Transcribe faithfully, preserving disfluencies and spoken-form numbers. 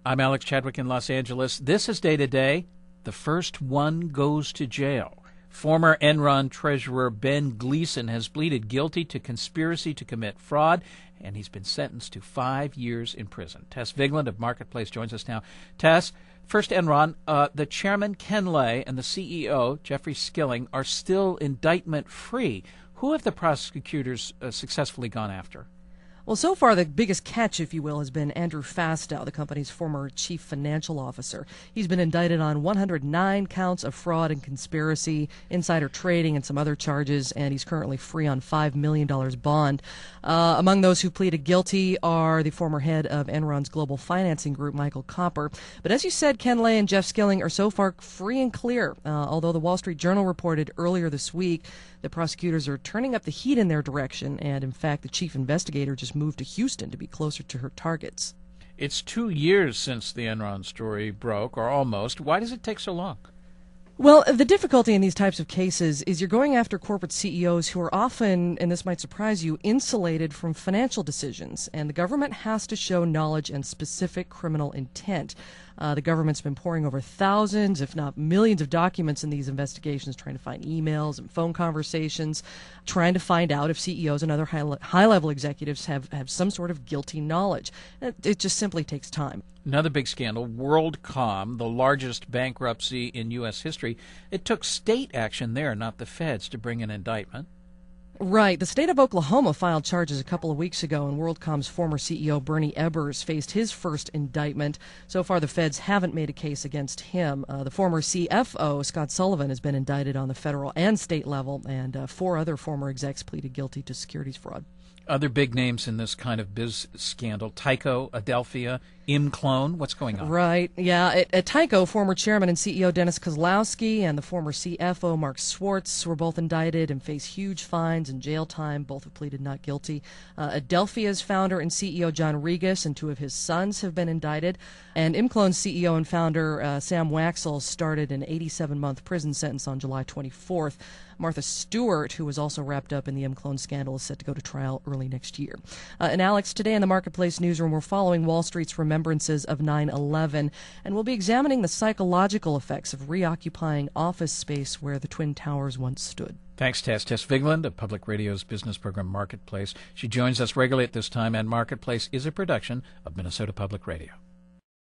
I'm Alex Chadwick in Los Angeles. This is Day to Day. The first one goes to jail. Former Enron treasurer Ben Gleason has pleaded guilty to conspiracy to commit fraud, and he's been sentenced to five years in prison. Tess Vigland of Marketplace joins us now. Tess, first Enron, uh, the chairman Ken Lay and the C E O Jeffrey Skilling are still indictment-free. Who have the prosecutors uh, successfully gone after? Well, so far, the biggest catch, if you will, has been Andrew Fastow, the company's former chief financial officer. He's been indicted on one hundred nine counts of fraud and conspiracy, insider trading, and some other charges, and he's currently free on five million dollars bond. Uh, among those who pleaded guilty are the former head of Enron's global financing group, Michael Copper. But as you said, Ken Lay and Jeff Skilling are so far free and clear, uh, although the Wall Street Journal reported earlier this week that prosecutors are turning up the heat in their direction, and in fact, the chief investigator just moved to Houston to be closer to her targets. It's two years since the Enron story broke, or almost. Why does it take so long? Well, the difficulty in these types of cases is you're going after corporate C E Os who are often, and this might surprise you, insulated from financial decisions, and the government has to show knowledge and specific criminal intent. Uh, the government's been poring over thousands, if not millions, of documents in these investigations, trying to find emails and phone conversations, trying to find out if C E Os and other high le- high-level executives have, have some sort of guilty knowledge. It, it just simply takes time. Another big scandal, WorldCom, the largest bankruptcy in U S history. It took state action there, not the feds, to bring an indictment. Right. The state of Oklahoma filed charges a couple of weeks ago, and WorldCom's former C E O, Bernie Ebbers, faced his first indictment. So far, the feds haven't made a case against him. Uh, the former C F O, Scott Sullivan, has been indicted on the federal and state level, and uh, four other former execs pleaded guilty to securities fraud. Other big names in this kind of biz scandal, Tyco, Adelphia, ImClone. What's going on? Right. Yeah. At, at Tyco, former chairman and C E O Dennis Kozlowski and the former C F O Mark Swartz were both indicted and face huge fines and jail time. Both have pleaded not guilty. Uh, Adelphia's founder and C E O John Regas and two of his sons have been indicted. And ImClone's C E O and founder uh, Sam Waxel started an eighty-seven month prison sentence on July twenty-fourth. Martha Stewart, who was also wrapped up in the ImClone scandal, is set to go to trial early next year. Uh, and Alex, today in the Marketplace newsroom, we're following Wall Street's remembrances of nine eleven, and we'll be examining the psychological effects of reoccupying office space where the Twin Towers once stood. Thanks, Tess. Tess Vigland of Public Radio's business program Marketplace. She joins us regularly at this time, and Marketplace is a production of Minnesota Public Radio.